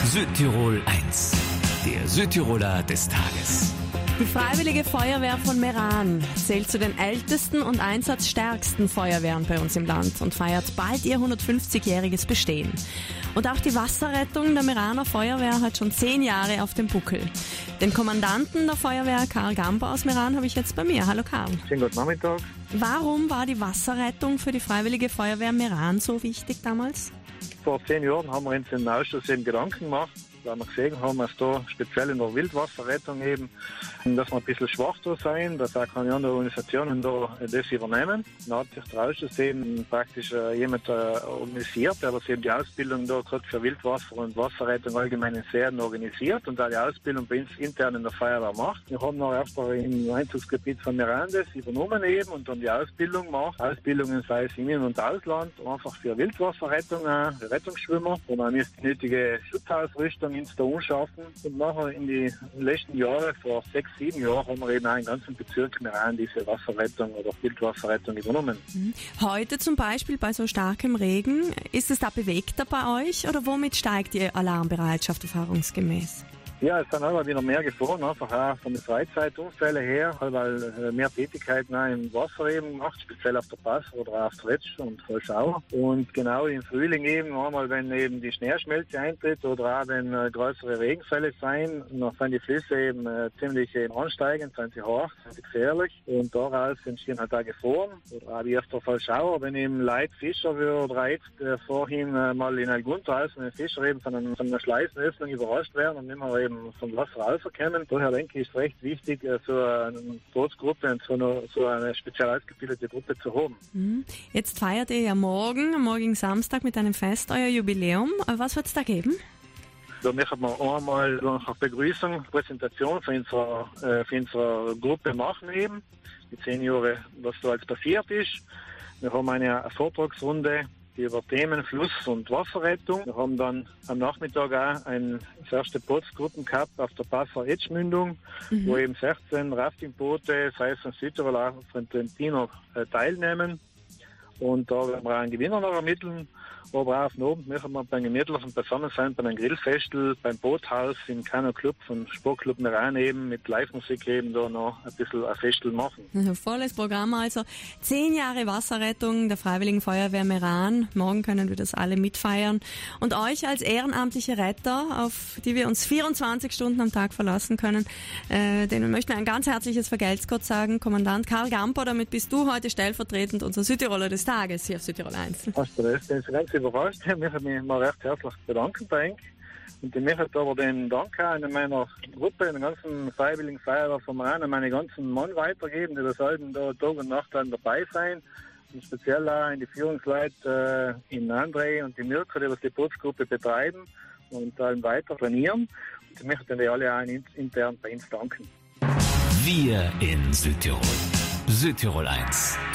Südtirol 1, der Südtiroler des Tages. Die Freiwillige Feuerwehr von Meran zählt zu den ältesten und einsatzstärksten Feuerwehren bei uns im Land und feiert bald ihr 150-jähriges Bestehen. Und auch die Wasserrettung der Meraner Feuerwehr hat schon 10 Jahre auf dem Buckel. Den Kommandanten der Feuerwehr, Karl Gamper aus Meran, habe ich jetzt bei mir. Hallo Karl. Schönen guten Nachmittag. Warum war die Wasserrettung für die Freiwillige Feuerwehr Meran so wichtig damals? Vor 10 Jahren haben wir uns im Ausschuss eben Gedanken gemacht, weil wir gesehen haben, dass da speziell in der Wildwasserrettung eben, dass wir ein bisschen schwach da sein, dass auch keine anderen Organisationen da das übernehmen. Dann hat sich der Ausschuss eben praktisch jemand organisiert, der das eben die Ausbildung da gerade für Wildwasser und Wasserrettung allgemein in Serien organisiert und auch die Ausbildung bei uns intern in der Feuerwehr macht. Wir haben noch erst im Einzugsgebiet von Mirandes übernommen eben und dann die Ausbildung gemacht. Ausbildungen sei es im In- und Ausland, einfach für Wildwasserrettung, für Rettungsschwimmer. Und dann ist die nötige Schutzausrüstung ins da anschaffen. Und nachher in die letzten Jahre, vor 6, 7 Jahren, haben wir eben auch im ganzen Bezirk Meran diese Wasserrettung oder Wildwasserrettung übernommen. Heute zum Beispiel bei so starkem Regen, ist es da bewegter bei euch oder womit steigt die Alarmbereitschaft erfahrungsgemäß? Ja, es sind aber wieder mehr gefahren, einfach auch von den Freizeitunfällen her, weil mehr Tätigkeiten auch im Wasser eben gemacht, speziell auf der Pass oder auch auf der Retsch und Vollschauer. Und genau im Frühling eben, einmal wenn eben die Schneeschmelze eintritt oder auch wenn größere Regenfälle sein, dann sind die Flüsse eben ziemlich ansteigend, sind sie hoch, sind sie gefährlich und daraus entstehen halt auch Gefahren. Oder auch wie auf der Vollschauer, wenn eben Leute Fischer wird oder jetzt vorhin mal in Algunterhaus, wenn Fischer eben von einer Schleißenöffnung überrascht werden und nicht mehr eben vom Wasser rauskommen. Daher denke ich, ist es recht wichtig, so eine Bootsgruppe und so eine speziell ausgebildete Gruppe zu haben. Jetzt feiert ihr ja morgen Samstag mit einem Fest euer Jubiläum. Was wird es da geben? Da möchten wir einmal eine Begrüßung, Präsentation für unsere Gruppe machen eben. Die 10 Jahre, was da alles passiert ist. Wir haben eine Vortragsrunde über Themen Fluss- und Wasserrettung. Wir haben dann am Nachmittag auch das erste Bootsgruppen gehabt auf der Passer Etschmündung, wo eben 16 Raftingboote, sei es von Südtirol, auch von Trentino, teilnehmen. Und da werden wir auch einen Gewinner noch ermitteln. Aber auch auf den Abend möchten wir beim gemütlichen Beisammensein, bei einem Grillfestel, beim Boothaus, im Kanu-Club, vom Sportclub Meran eben, mit Live-Musik eben da noch ein bisschen ein Festel machen. Volles Programm also. 10 Jahre Wasserrettung der Freiwilligen Feuerwehr Meran. Morgen können wir das alle mitfeiern. Und euch als ehrenamtliche Retter, auf die wir uns 24 Stunden am Tag verlassen können, denen möchten wir ein ganz herzliches Vergelt's Gott sagen. Kommandant Karl Gamper, damit bist du heute stellvertretend unser Südtiroler des Tages hier auf Südtirol 1. Hast du das? Das ist ganz überrascht. Ich möchte mich mal recht herzlich bedanken bei Ihnen. Und ich möchte aber den Dank auch in meiner Gruppe, in der ganzen Freiwilligen Feuerwehr von Meran, an meine ganzen Mann weitergeben, die da sollten da Tag und Nacht dann dabei sein. Und speziell auch in die Führungsleute in André und die Mirko, die das die Bootsgruppe betreiben und dann weiter trainieren. Und ich möchte die alle auch intern bei uns danken. Wir in Südtirol. Südtirol 1.